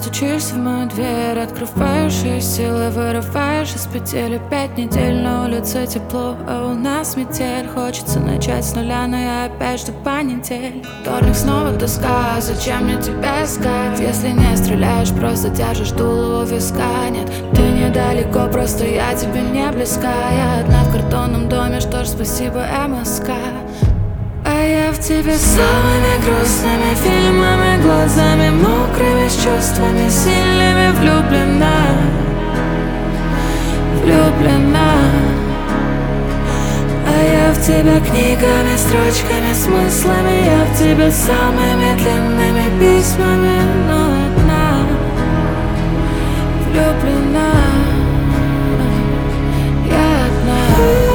стучишься в мою дверь, открываешь и силой вырываешь из петель. 5 недель на улице тепло, а у нас метель. Хочется начать с нуля, но я опять жду понедель. Вторник снова тоска, зачем мне тебя искать? Если не стреляешь, просто держишь дуло у виска. Нет, ты недалеко, просто я тебе не близка. Я одна в картонном доме, что ж, спасибо, МСК. А я в тебе самыми грустными фильмами, глазами мокрыми, с чувствами сильными влюблена. А я в тебя книгами, строчками, смыслами. Я в тебя самыми длинными письмами, но одна влюблена. Я одна.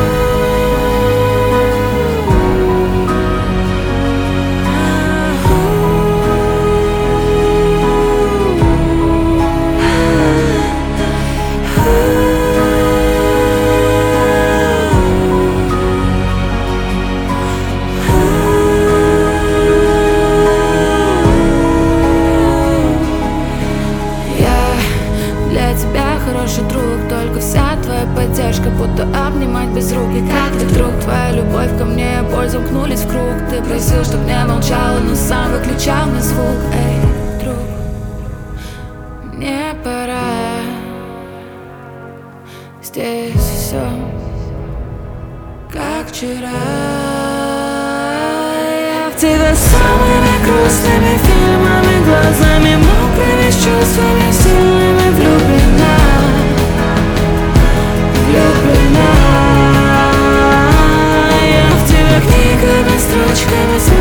Для тебя хороший друг, только вся твоя поддержка будто обнимать без рук. И как ты, друг, твоя любовь ко мне, боль замкнулись в круг. Ты просил, чтоб не молчала, но сам выключал мне звук. Эй, друг, мне пора. Здесь все как вчера. Я в тебя самыми грустными фильмами, глазами мокрыми, с чувствами сильными влюблена. Я в тебя книгами, строчками,